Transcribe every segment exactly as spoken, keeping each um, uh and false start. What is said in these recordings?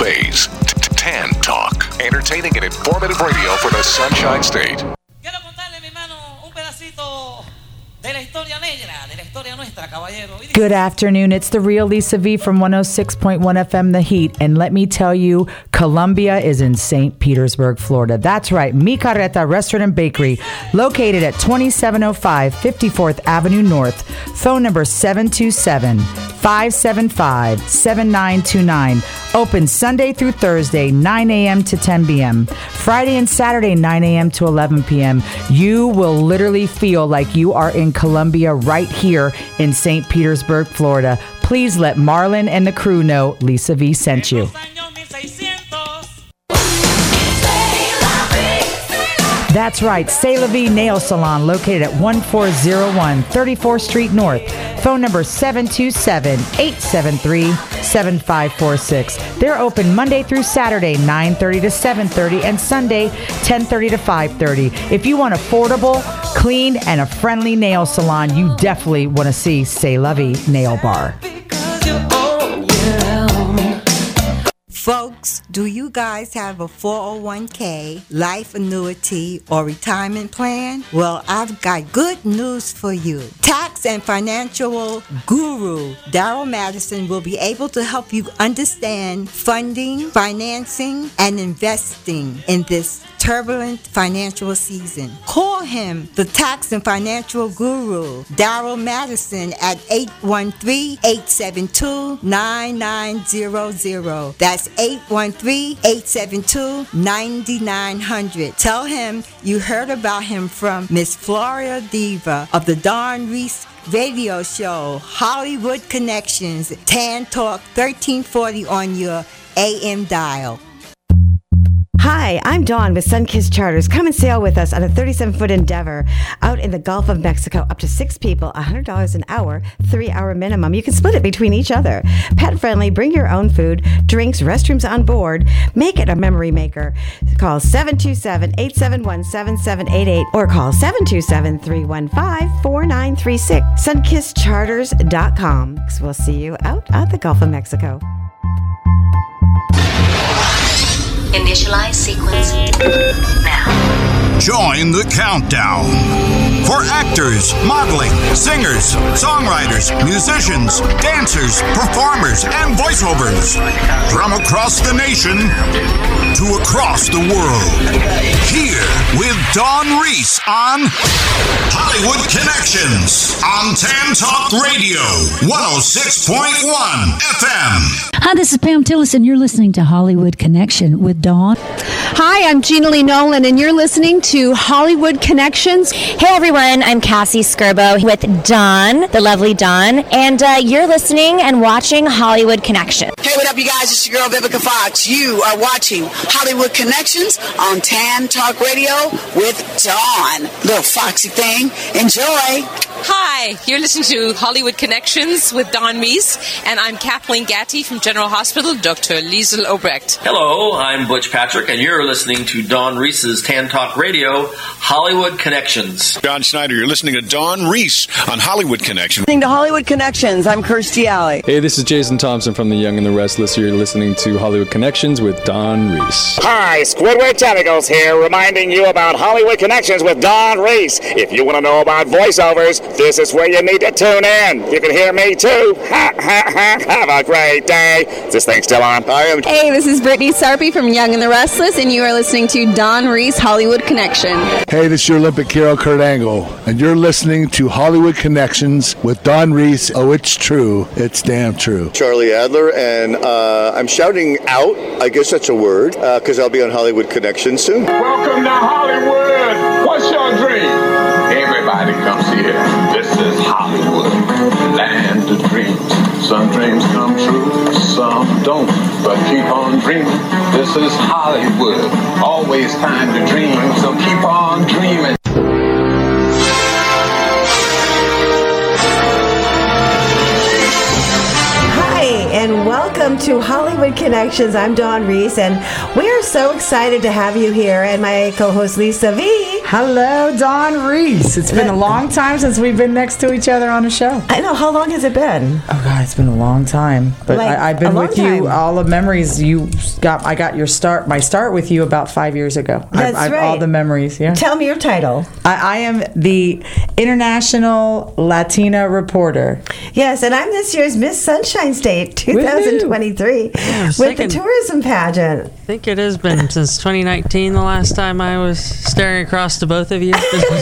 Blaze. Tan Talk. Entertaining and informative radio for the Sunshine State. Quiero contarle, mi hermano, un pedacito de la historia negra, de la historia nuestra, caballero. Good afternoon. It's the real Lisa V from one oh six point one F M The Heat. And let me tell you, Columbia is in Saint Petersburg, Florida. That's right. Mi Carreta Restaurant and Bakery, located at twenty-seven oh five fifty-fourth Avenue North. Phone number seven two seven, five seven five, seven nine two nine. Open Sunday through Thursday, nine a.m. to ten p.m. Friday and Saturday, nine a.m. to eleven p.m. You will literally feel like you are in Columbia right here in Saint Petersburg, Florida. Please let Marlon and the crew know Lisa V sent you. That's right, C'est La Vie Nail Salon, located at one four zero one thirty-fourth Street North. Phone number seven two seven, eight seven three, seven five four six. They're open Monday through Saturday, nine thirty to seven thirty, and Sunday, ten thirty to five thirty. If you want affordable, clean, and a friendly nail salon, you definitely want to see C'est La Vie Nail Bar. Folks, do you guys have a four oh one k, life annuity, or retirement plan? Well, I've got good news for you. Tax and financial guru Daryl Madison will be able to help you understand funding, financing, and investing in this turbulent financial season. Call him, the tax and financial guru, Daryl Madison, at eight one three, eight seven two, nine nine zero zero. That's eight one three, eight seven two, nine nine zero zero. Tell him you heard about him from Miss Florida Diva of the Dawn Reese radio show, Hollywood Connections, Tan Talk thirteen forty on your A M dial. Hi, I'm Dawn with Sunkist Charters. Come and sail with us on a thirty-seven foot Endeavor out in the Gulf of Mexico. Up to six people, one hundred dollars an hour, three hour minimum. You can split it between each other. Pet friendly, bring your own food, drinks, restrooms on board. Make it a memory maker. Call seven two seven, eight seven one, seven seven eight eight or call seven two seven, three one five, four nine three six. sunkist charters dot com. We'll see you out at the Gulf of Mexico. Initialize sequence now. Join the countdown. For actors, modeling, singers, songwriters, musicians, dancers, performers, and voiceovers from across the nation to across the world. Here with Dawn Reese on Hollywood Connections on Tan Talk Radio, one oh six point one F M. Hi, this is Pam Tillis, and you're listening to Hollywood Connection with Dawn. Hi, I'm Gina Lee Nolan, and you're listening to Hollywood Connections. Hey, everyone, I'm Cassie Skirbo with Dawn, the lovely Dawn, and uh, you're listening and watching Hollywood Connection. Hey, what up, you guys? It's your girl, Vivica Fox. You are watching Hollywood Connections on Tan Talk Radio with Dawn. Little foxy thing. Enjoy. Hi, you're listening to Hollywood Connections with Dawn Reese, and I'm Kathleen Gatty from General Hospital, Doctor Liesl Obrecht. Hello, I'm Butch Patrick, and you're listening to Dawn Reese's Tan Talk Radio, Hollywood Connections. John Schneider, you're listening to Dawn Reese on Hollywood Connections. Listening to Hollywood Connections, I'm Kirstie Alley. Hey, this is Jason Thompson from The Young and the Restless. You're listening to Hollywood Connections with Dawn Reese. Hi, Squidward Tentacles here, reminding you about Hollywood Connections with Dawn Reese. If you want to know about voiceovers, this is where you need to tune in. You can hear me too. Ha, ha, ha. Have a great day. Is this thing still on? I am. Hey, this is Brittany Sarpy from Young and the Restless, and you are listening to Dawn Reese Hollywood Connection. Hey, this is your Olympic hero, Kurt Angle, and you're listening to Hollywood Connections with Dawn Reese. Oh, it's true. It's damn true. Charlie Adler, and uh, I'm shouting out, I guess that's a word, because uh, I'll be on Hollywood Connections soon. Welcome to Hollywood. What's your dream? Everybody comes here. This is Hollywood, land of dreams. Some dreams come true, some don't, but keep on dreaming. This is Hollywood, always time to dream, so keep on dreaming. And welcome to Hollywood Connections. I'm Dawn Reese, and we are so excited to have you here. And my co-host Lisa V. Hello, Dawn Reese. It's been a long time since we've been next to each other on a show. I know. How long has it been? Oh God, it's been a long time. But Like, I, I've been a with long you. time. All the memories you got. I got your start. My start with you about five years ago. That's I've, I've, right. All the memories. Yeah. Tell me your title. I, I am the International Latina Reporter. Yes, and I'm this year's Miss Sunshine State twenty twenty-three I was with the thinking- tourism pageant. I think it has been since twenty nineteen the last time I was staring across to both of you.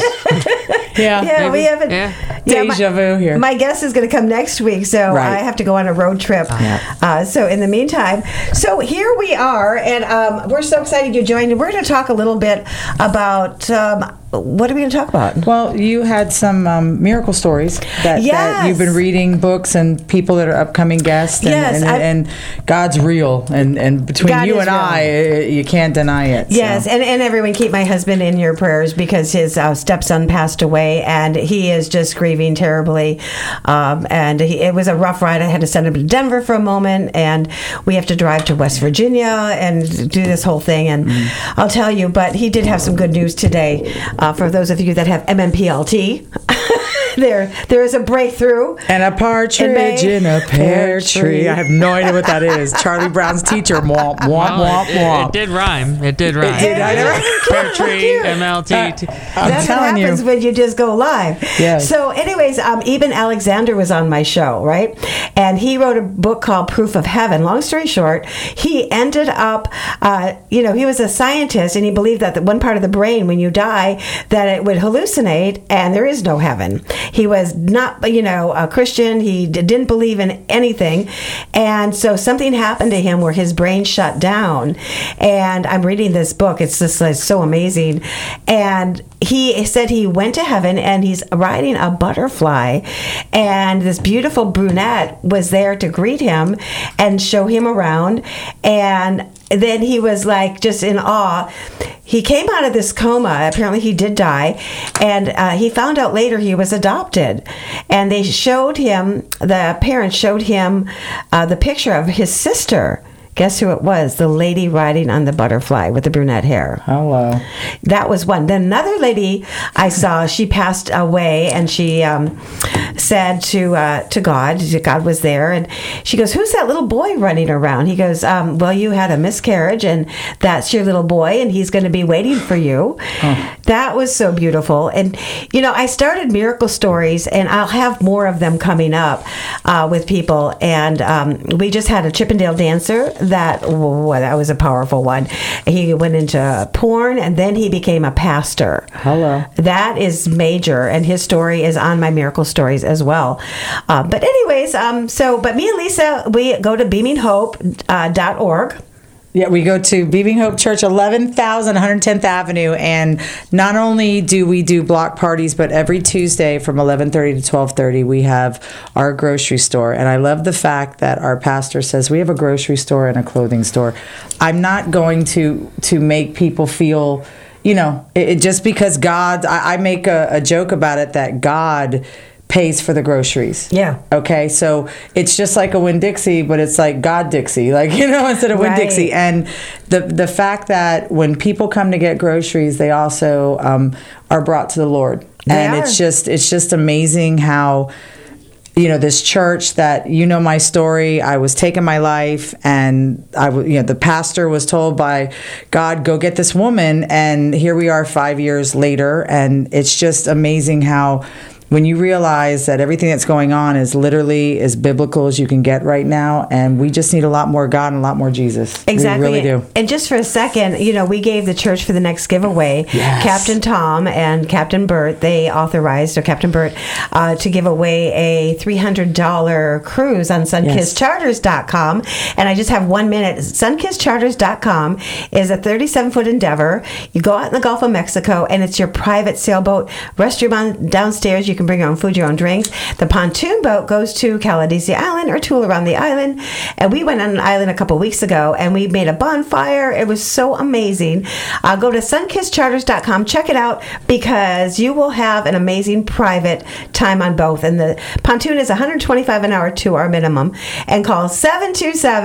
Yeah, Yeah, we haven't. Yeah. Yeah, my- Deja vu here. My guest is going to come next week, so Right. I have to go on a road trip. Uh, so in the meantime, so here we are, and um, we're so excited you joined. We're going to talk a little bit about um, what are we going to talk about? Well, you had some um, miracle stories that, that you've been Yes. reading, books and people that are upcoming guests. And, Yes, and, I- and God's real. And, and between God you is and I, real. uh, you can't deny it. so. Yes, and, and everyone keep my husband in your prayers because his uh, stepson passed away and he is just grieving terribly. Um, and he, it was a rough ride. I had to send him to Denver for a moment, and we have to drive to West Virginia and do this whole thing. And Mm-hmm. I'll tell you, but he did have some good news today uh, for those of you that have M M P L T. there, there is a breakthrough. And a partridge in a pear tree. I have no idea what that is. Charlie Brown's teacher. Womp, womp, Well, womp, it, it, womp. it did rhyme. It did rhyme. did, I know. Pear tree, M L T. I'm That's what telling happens you. when you just go live. Yes. So, anyways, um, Eben Alexander was on my show, right? And he wrote a book called Proof of Heaven. Long story short, he ended up, uh, you know, he was a scientist, and he believed that the one part of the brain, when you die, that it would hallucinate, and there is no heaven. He was not, you know, a Christian. He d- didn't believe in anything, and so something happened to him where his brain shut down. And I'm reading this book. It's just like, so amazing. And he said he went to heaven and he's riding a butterfly, and this beautiful brunette was there to greet him and show him around. And then he was like just in awe. He came out of this coma. Apparently he did die, and uh, he found out later he was adopted. And they showed him, the parents showed him uh, the picture of his sister. Guess who it was? The lady riding on the butterfly with the brunette hair. Hello. That was one. Then another lady I saw, she passed away, and she um, said to uh, to God, God was there, and she goes, "Who's that little boy running around?" He goes, um, "Well, you had a miscarriage, and that's your little boy, and he's going to be waiting for you." Oh. That was so beautiful. And, you know, I started Miracle Stories, and I'll have more of them coming up uh, with people. And um, we just had a Chippendale dancer that, oh, that was a powerful one. He went into porn, and then he became a pastor. Hello. That is major, and his story is on my Miracle Stories as well. Uh, but anyways, um, so, but me and Lisa, we go to beaming hope dot org. Yeah, we go to Beaming Hope Church, eleven thousand one hundred tenth Avenue, and not only do we do block parties, but every Tuesday from eleven thirty to twelve thirty, we have our grocery store. And I love the fact that our pastor says we have a grocery store and a clothing store. I'm not going to to make people feel, you know, it, it- just because God, I, I make a, a joke about it that God pays for the groceries. Yeah. Okay, so it's just like a Winn-Dixie, but it's like God Dixie, like, you know, instead of Winn-Dixie. Right. And the the fact that when people come to get groceries, they also um, are brought to the Lord. They and are. it's just it's just amazing how, you know, this church that, you know, my story, I was taking my life, and I, w- you know, the pastor was told by God, go get this woman, and here we are five years later, and it's just amazing how when you realize that everything that's going on is literally as biblical as you can get right now, and we just need a lot more God and a lot more Jesus. Exactly. We really do. And just for a second, you know, we gave the church for the next giveaway. Yes. Captain Tom and Captain Bert, they authorized, or Captain Bert, uh, to give away a three hundred dollars cruise on sun kiss charters dot com. And I just have one minute. sun kiss charters dot com is a thirty-seven foot endeavor. You go out in the Gulf of Mexico, and it's your private sailboat. Restroom on downstairs. You can bring your own food, your own drinks. The pontoon boat goes to Caladesi Island or tool around the island. And we went on an island a couple weeks ago, and we made a bonfire. It was so amazing. Uh, go to sun kiss charters dot com. Check it out, because you will have an amazing private time on both. And the pontoon is one hundred twenty-five dollars an hour to our minimum. And call seven two seven,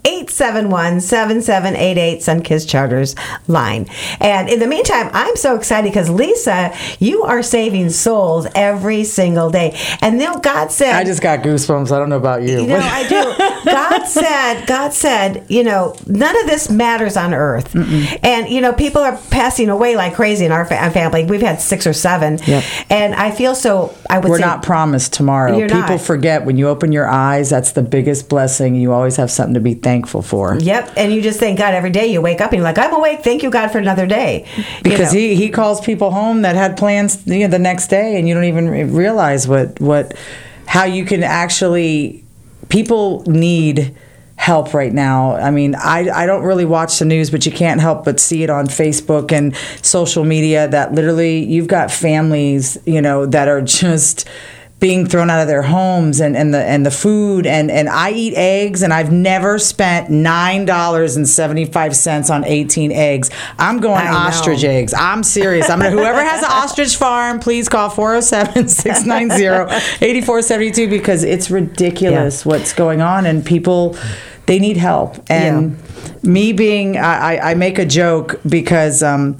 eight seven one, seven seven eight eight, Sunkist Charters line. And in the meantime, I'm so excited because, Lisa, you are saving souls every single day. And then God said... I just got goosebumps. I don't know about you. You know, I do. God said, God said, you know, none of this matters on earth. Mm-mm. And, you know, people are passing away like crazy in our fa- family. We've had six or seven. Yep. And I feel so, I would We're say... We're not promised tomorrow. You're People not. forget when you open your eyes, that's the biggest blessing. You always have something to be thankful for. Yep. And you just thank God every day. You wake up and you're like, I'm awake. Thank you, God, for another day. Because you know? he, he calls people home that had plans, you know, the next day, and you don't even realize what, what how you can actually... People need... help right now. I mean, I, I don't really watch the news, but you can't help but see it on Facebook and social media that literally you've got families, you know, that are just being thrown out of their homes, and, and the and the food and, and I eat eggs, and I've never spent nine dollars and seventy-five cents on eighteen eggs. I'm going ostrich eggs. I'm serious. I'm gonna whoever has an ostrich farm, please call four oh seven, six nine zero, eight four seven two because it's ridiculous yeah. what's going on, and people they need help. And yeah. me being, I, I make a joke because um,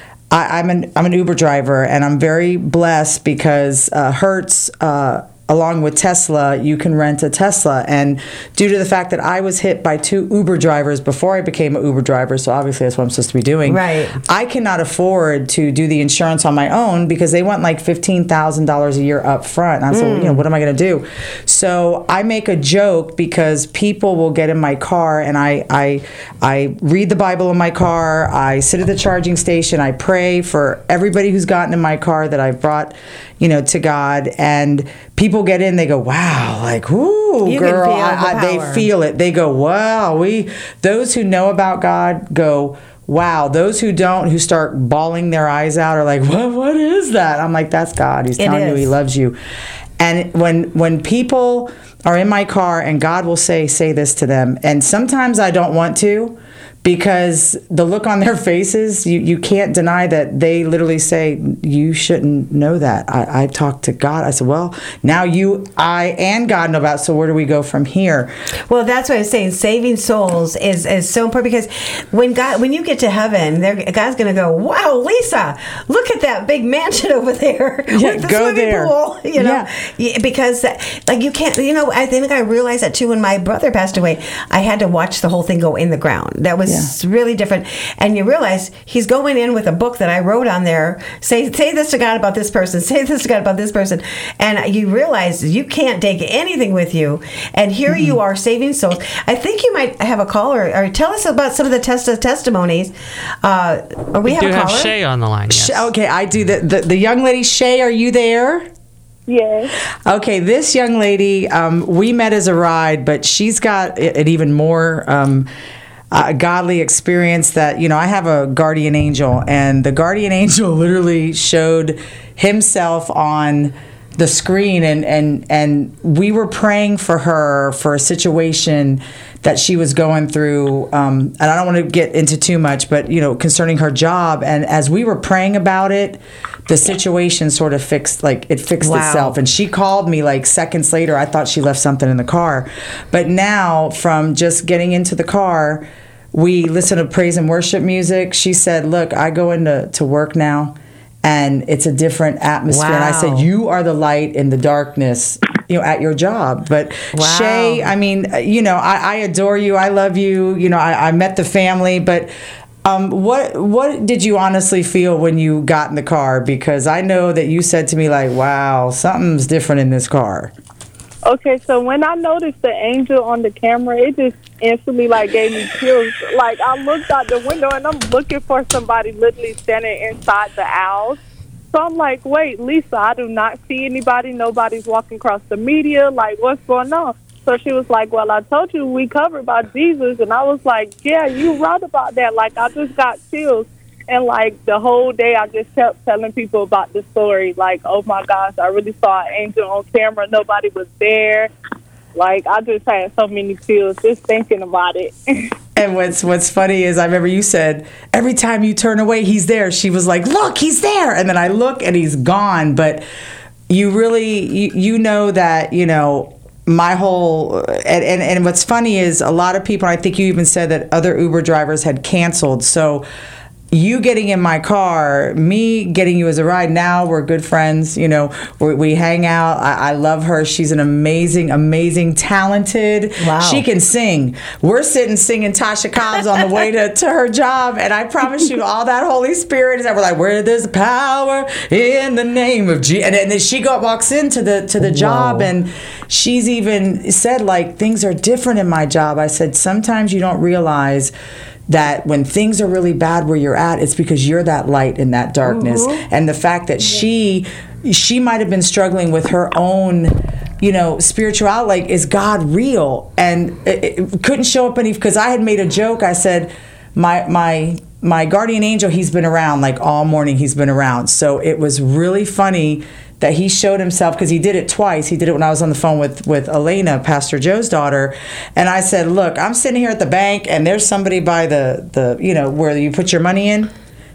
I, I'm an I'm an Uber driver, and I'm very blessed because uh, Hertz, uh, along with Tesla, you can rent a Tesla. And due to the fact that I was hit by two Uber drivers before I became an Uber driver, so obviously that's what I'm supposed to be doing. Right. I cannot afford to do the insurance on my own because they want like fifteen thousand dollars a year up front. And I was mm. like, you know, what am I going to do? So I make a joke because people will get in my car, and I, I, I read the Bible in my car. I sit at the charging station. I pray for everybody who's gotten in my car that I've brought, you know, to God. And people get in, they go, wow, like, ooh, you girl, can feel I, the I, they power. feel it. They go, wow, we, those who know about God go, wow. Those who don't, who start bawling their eyes out, are like, what, what is that? I'm like, that's God. He's It telling you is. he loves you. And when, when people are in my car and God will say, say this to them, and sometimes I don't want to, because the look on their faces, you, you can't deny that they literally say, you shouldn't know that. I, I talked to God. I said, well, now you, I, and God know about it, so where do we go from here? Well, that's what I was saying. Saving souls is, is so important, because when God, when you get to heaven, God's going to go, wow, Lisa, look at that big mansion over there Yeah, with the go swimming there. pool. You know, yeah. Because like you can't, you know, I think I realized that too when my brother passed away. I had to watch the whole thing go in the ground. That was yeah. really different. And you realize he's going in with a book that I wrote on there. Say, say this to God about this person. Say this to God about this person. And you realize you can't take anything with you. And here mm-hmm. you are saving souls. I think you might have a caller, or tell us about some of the test testimonies. Uh, or we, we have do a have caller? Shay on the line. Yes. Okay, I do. The, the, the young lady, Shay, are you there? Yes. Okay, this young lady, um, we met as a ride, but she's got an even more um, uh, godly experience that, you know, I have a guardian angel, and the guardian angel literally showed himself on the screen, and, and, and we were praying for her for a situation that she was going through, um, and I don't want to get into too much, but, you know, concerning her job. And as we were praying about it, the situation sort of fixed, like it fixed Wow. itself. And she called me like seconds later. I thought she left something in the car. But now, from just getting into the car, we listen to praise and worship music. She said, look, I go into to work now, and it's a different atmosphere. Wow. And I said, you are the light in the darkness, you know, at your job. But Wow. Shay, I mean, you know, I, I adore you. I love you. You know, I, I met the family, but um, what what did you honestly feel when you got in the car? Because I know that you said to me like, wow, something's different in this car. Okay, so when I noticed the angel on the camera, it just instantly like gave me chills. Like I looked out the window and I'm looking for somebody literally standing inside the aisle. So I'm like, wait, Lisa, I do not see anybody. Nobody's walking across the media. Like, what's going on? So she was like, well, I told you we covered by Jesus. And I was like, yeah, you right about that. Like, I just got chills. And, like, the whole day I just kept telling people about the story. Like, oh, my gosh, I really saw an angel on camera. Nobody was there. Like, I just had so many chills just thinking about it. And what's what's funny is I remember you said, every time you turn away, he's there. She was like, look, he's there. And then I look and he's gone. But you really, you, you know that, you know, my whole and, and and what's funny is a lot of people, I think you even said that other Uber drivers had canceled. So you getting in my car, me getting you as a ride, now we're good friends. You know, we, we hang out. I, I love her. She's an amazing, amazing, talented. Wow. She can sing. We're sitting singing Tasha Cobbs on the way to, to her job. And I promise you, all that Holy Spirit is that we're like, where there's power in the name of Jesus. And, and then she go, walks into the to the Whoa. job, and she's even said, like, things are different in my job. I said, sometimes you don't realize that when things are really bad where you're at, it's because you're that light in that darkness. Mm-hmm. And the fact that she she might have been struggling with her own, you know, spirituality, like, is God real? And it, it couldn't show up any, because I had made a joke. I said, my my my guardian angel, he's been around, like, all morning he's been around. So it was really funny that he showed himself, because he did it twice. He did it when I was on the phone with, with Elena, Pastor Joe's daughter. And I said, look, I'm sitting here at the bank, and there's somebody by the, the you know, where you put your money in,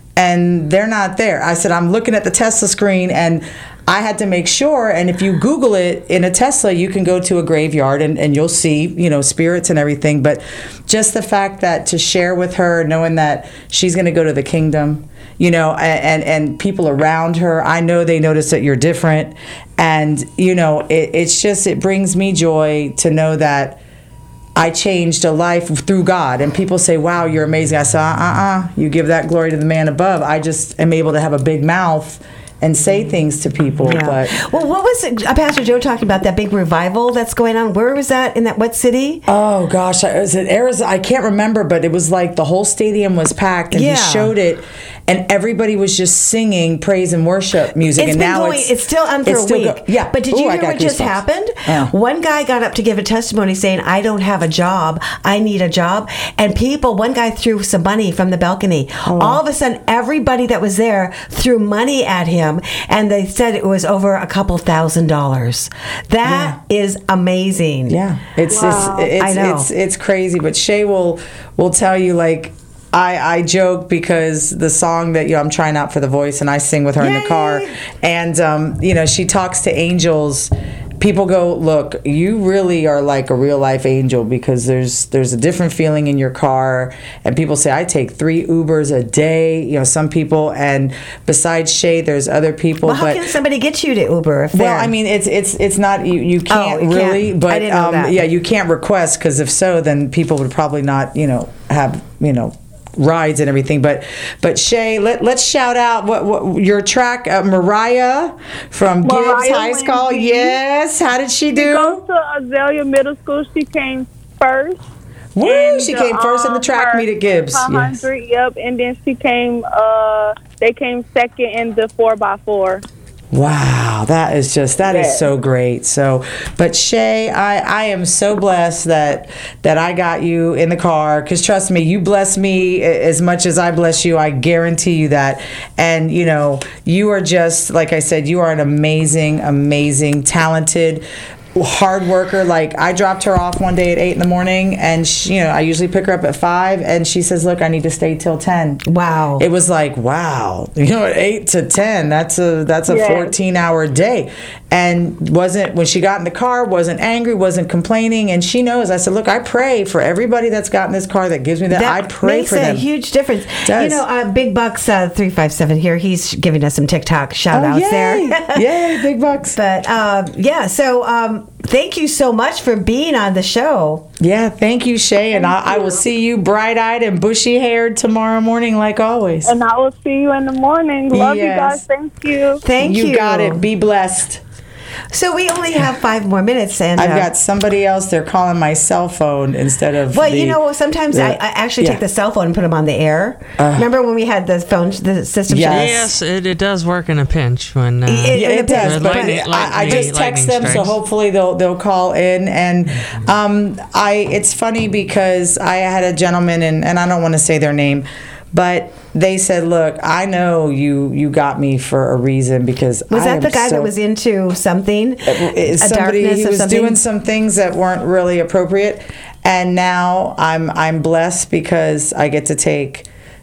and they're not there. I said, I'm looking at the Tesla screen, and I had to make sure. And if you Google it, in a Tesla, you can go to a graveyard, and, and you'll see, you know, spirits and everything. But just the fact that to share with her, knowing that she's going to go to the kingdom, you know, and, and, and people around her, I know they notice that you're different. And, you know, it, it's just, it brings me joy to know that I changed a life through God. And people say, wow, you're amazing. I say, uh-uh, you give that glory to the man above. I just am able to have a big mouth and say things to people. Yeah. But well, what was it, uh, Pastor Joe talking about that big revival that's going on? Where was that? In that what city? Oh gosh, was it Arizona? I can't remember, but it was like the whole stadium was packed, and Yeah. he showed it, and everybody was just singing praise and worship music. It's and been now going, it's, it's still on for it's a still week. go- yeah. But did Ooh, you I hear got what just goosebumps. happened? Yeah. One guy got up to give a testimony saying, I don't have a job. I need a job. And people, one guy threw some money from the balcony. Oh. All of a sudden, everybody that was there threw money at him. And they said it was over a couple thousand dollars. That Yeah. is amazing. Yeah, it's Wow. it's it's, I know. it's it's crazy. But Shay will will tell you, like, I, I joke because the song that, you know, I'm trying out for The Voice, and I sing with her in the car, and um, you know, she talks to angels. People go, look, you really are like a real life angel, because there's there's a different feeling in your car. And people say, I take three Ubers a day. You know, some people, and besides Shay, there's other people. Well, how but can somebody get you to Uber? If well, they're- I mean, it's it's it's not you, you can't Oh, you really, can't. but I didn't know um, that. yeah, you can't request, because if so, then people would probably not, you know, have, you know, rides and everything. But but Shay, let let's shout out what, what your track, uh, Mariah from Gibbs Mariah High School. Lindsay. Yes, how did she She do? goes to Azalea Middle School. She came first. Woo! And, She came first in the um, track her- meet at Gibbs. her Yes. hundred, yep. And then she came. Uh, they came second in the four by four. Wow, that is just that is Yes. so great. So, but Shay, I, I am so blessed that that I got you in the car, because trust me, you bless me as much as I bless you. I guarantee you that. And you know, you are just, like I said, you are an amazing, amazing, talented, hard worker. Like, I dropped her off one day at eight in the morning, and she, you know, I usually pick her up at five, and she says, look, I need to stay till ten. Wow. It was like, wow, you know, at eight to ten, that's a that's a Yes. fourteen hour day. And wasn't, when she got in the car, wasn't angry, wasn't complaining. And she knows, I said, look, I pray for everybody that's got in this car that gives me that. I pray makes for a them. huge difference. Does. You know, uh, Big Bucks uh, three five seven here. He's giving us some TikTok shout Oh, outs yay. there. Yay, Big Bucks. But um, yeah, so um, thank you so much for being on the show. Yeah, thank you, Shay. And I, I will see you bright eyed and bushy haired tomorrow morning, like always. And I will see you in the morning. Love you Yes. guys. Thank you. Thank you. You got it. Be blessed. So we only have five more minutes, and I've uh, got somebody else. They're calling my cell phone instead of. Well, the- you know, sometimes the- I, I actually yeah. take the cell phone and put them on the air. Uh, Remember when we had the phone, the system? Yes. Yes, it, it does work in a pinch when. Uh, It- Yeah, it does. when But lightning- I, I lightning- just text lightning them, so strikes. hopefully they'll they'll call in. And um, I it's funny because I had a gentleman, and, and I don't want to say their name, but they said, "Look, I know you you got me for a reason, because Was I that am the guy so, that was into something? a somebody darkness he of was something? doing some things that weren't really appropriate, and now I'm I'm blessed because I get to take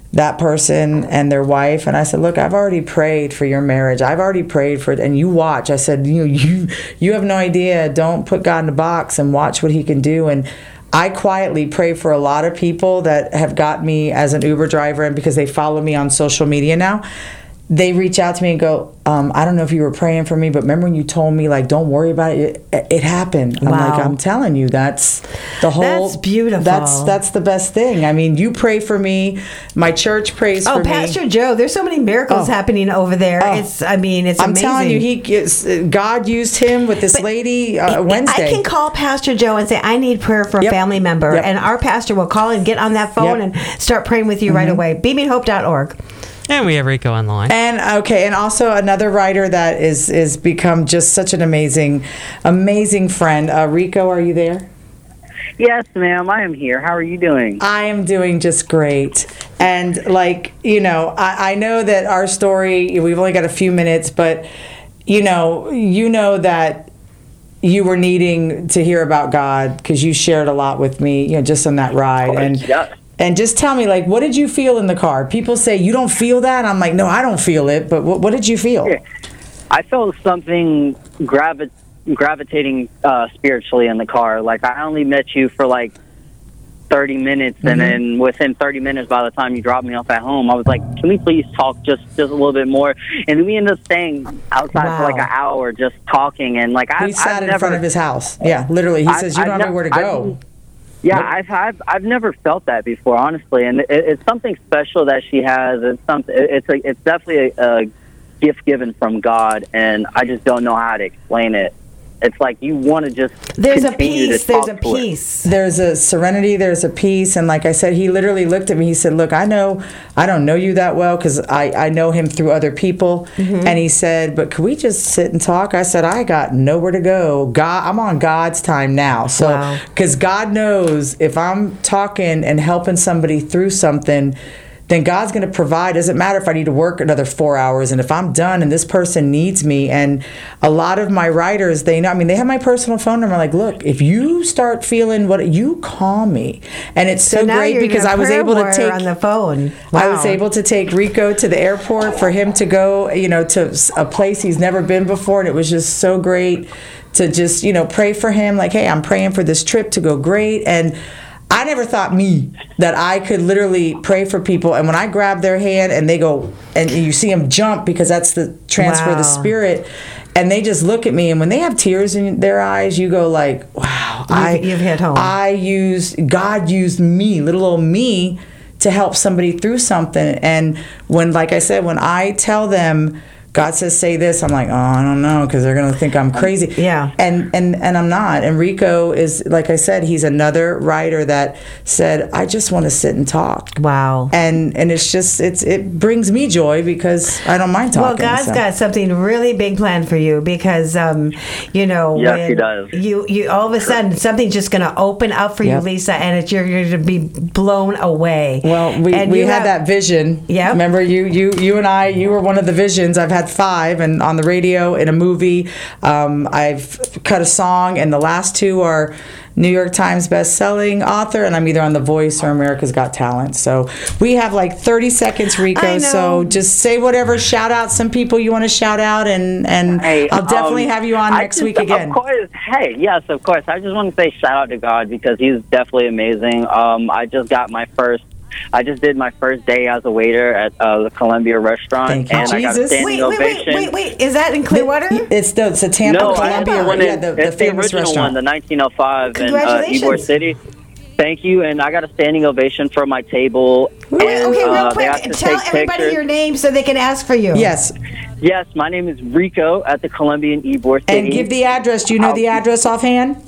that person and their wife, and I said, look, I've already prayed for your marriage. I've already prayed for it, and you watch. I said, you you you have no idea. Don't put God in a box and watch what he can do. And I quietly pray for a lot of people that have got me as an Uber driver, and because they follow me on social media now, they reach out to me and go, um, I don't know if you were praying for me, but remember when you told me, like, don't worry about it, it, it happened. I'm Wow. like, I'm telling you, that's the whole, That's beautiful. That's that's the best thing. I mean, you pray for me, my church prays Oh, for me. Pastor Joe, there's so many miracles Oh. happening over there. Oh. It's, I mean, it's I'm amazing. telling you, he gets, God used him with this lady uh, Wednesday. I can call Pastor Joe and say, I need prayer for a Yep. family member. Yep. And our pastor will call and get on that phone Yep. and start praying with you right away. beaming hope dot org. And we have Rico on the line. And okay, and also another writer that is is become just such an amazing, amazing friend. Uh, Rico, are you there? Yes, ma'am, I am here. How are you doing? I am doing just great. And like, you know, I, I know that our story, we've only got a few minutes, but you know, you know that you were needing to hear about God because you shared a lot with me, you know, just on that ride. course, and yes. and just tell me, like, what did you feel in the car? People say you don't feel that. I'm like, no, I don't feel it. But what, what did you feel? Yeah. I felt something gravi- gravitating uh, spiritually in the car. Like, I only met you for like thirty minutes, Mm-hmm. and then within thirty minutes, by the time you dropped me off at home, I was like, can we please talk just, just a little bit more? And we ended up staying outside Wow. for like an hour just talking. And like, I We sat I've in never, front of his house. Yeah, literally. He I- says, you I've don't have nev- nowhere to go. I've- Yeah, Nope. I've, I've I've never felt that before, honestly, and it, it's something special that she has. It's something. It's a, it's definitely a, a gift given from God, and I just don't know how to explain it. It's like you want to just There's a continue peace. to There's talk a to her. peace. There's a serenity, there's a peace, and like I said, he literally looked at me. He said, look, I know I don't know you that well because I, I know him through other people. Mm-hmm. And he said, but could we just sit and talk? I said, I got nowhere to go. God, I'm on God's time now. So Wow. because God knows if I'm talking and helping somebody through something, then God's going to provide. Doesn't matter if I need to work another four hours. And if I'm done and this person needs me, and a lot of my writers, they know, I mean, they have my personal phone number. Like, look, if you start feeling what, you call me. And it's so, So now great you're because a I was prayer able to warrior take, on the phone. I was Wow. able to take Rico to the airport for him to go, you know, to s- a place he's never been before. And it was just so great to just, you know, pray for him. Like, hey, I'm praying for this trip to go great. And I never thought me that I could literally pray for people, and when I grab their hand and they go, and you see them jump because that's the transfer of the Wow. spirit, and they just look at me, and when they have tears in their eyes, you go like, wow, I you've hit home. I used God used me, little old me, to help somebody through something. And when, like I said, when I tell them, God says, say this, I'm like, oh, I don't know, because they're going to think I'm crazy. Yeah. And, and and I'm not. And Rico is, like I said, he's another writer that said, I just want to sit and talk. Wow. And and it's just, it's it brings me joy because I don't mind Well, talking. God's so. got something really big planned for you because, um, you know, Yes, when He does. You, you all of a sudden something's just going to open up for Yep. you, Lisa, and it's, you're going to be blown away. Well, we, And we you had have- that vision. Yep. Remember, you you you and I, you were one of the visions. I've had five, and on the radio, in a movie. Um, I've cut a song, and the last two are New York Times best-selling author, and I'm either on The Voice or America's Got Talent. So we have like thirty seconds, Rico. I know. So just say whatever, shout out some people you want to shout out, and and Hey, I'll definitely um, have you on I next just- week again. Of course. Hey, yes, of course. I just want to say shout out to God because He's definitely amazing. Um, I just got my first. I just did my first day as a waiter at uh, the Columbia restaurant, Thank you, and I got a Jesus. standing Wait, wait, wait, ovation. wait, wait. Is that in Clearwater? It's the it's a Tampa no, Columbia, it's the one yeah, in- the, the it's the famous original restaurant. one, the nineteen oh five in uh, Congratulations. Ybor City. Thank you, and I got a standing ovation for my table. Wait, and, okay, real uh, they quick. asked to Tell take everybody pictures. your name so they can ask for you. Yes, Yes, my name is Rico at the Columbia in Ybor City. and give the address. Do you know the address offhand?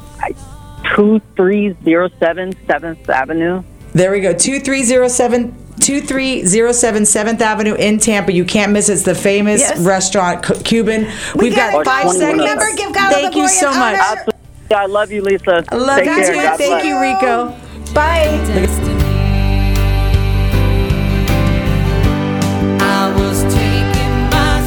two three zero seven seventh Avenue. There we go. two three zero seven two three zero seven seventh Avenue in Tampa. You can't miss it. It's the famous Yes. restaurant, C- Cuban. We We've got got it. five twenty-one seconds. Remember, give God all Thank the you glory so and much. honor. Absolutely. I love you, Lisa. I love Take you care. too. God Thank bless. you, Rico. Bye. I was taken by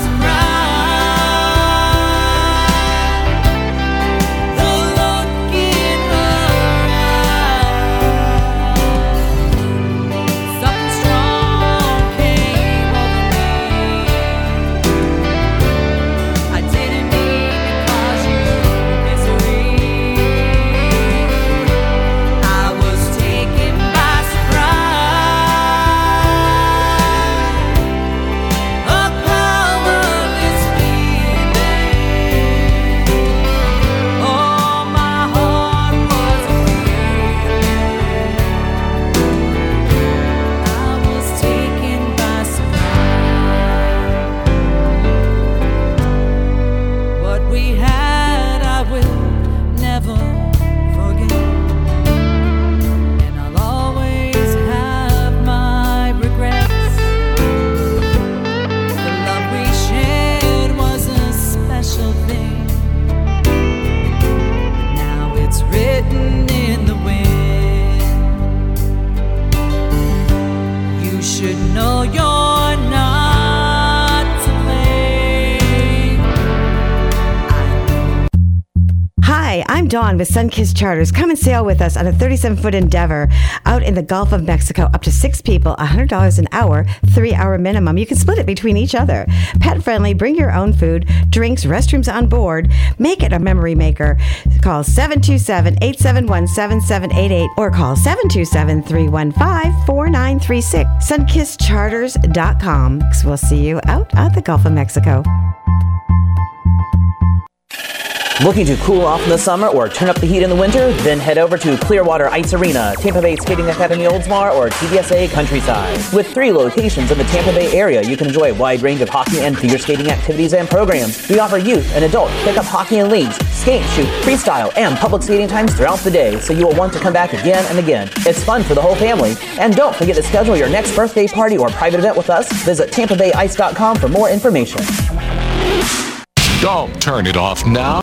surprise. The look in her eyes, something strong should know you're not to blame. Hi, I'm Dawn with Sunkist Charters. Come and sail with us on a thirty-seven foot Endeavor out in the Gulf of Mexico. Up to six people, one hundred dollars an hour, three hour minimum. You can split it between each other. Pet friendly, bring your own food, drinks, restrooms on board. Make it a memory maker. Call seven two seven, eight seven one, seven seven eight eight or call seven two seven, three one five, four nine three six. sunkist charters dot com. We'll see you out at the Gulf of Mexico. Looking to cool off in the summer or turn up the heat in the winter? Then head over to Clearwater Ice Arena, Tampa Bay Skating Academy Oldsmar, or T D S A Countryside. With three locations in the Tampa Bay area, you can enjoy a wide range of hockey and figure skating activities and programs. We offer youth and adult pickup hockey and leagues, skate, shoot, freestyle, and public skating times throughout the day, so you will want to come back again and again. It's fun for the whole family. And don't forget to schedule your next birthday party or private event with us. Visit tampa bay ice dot com for more information. Don't turn it off now.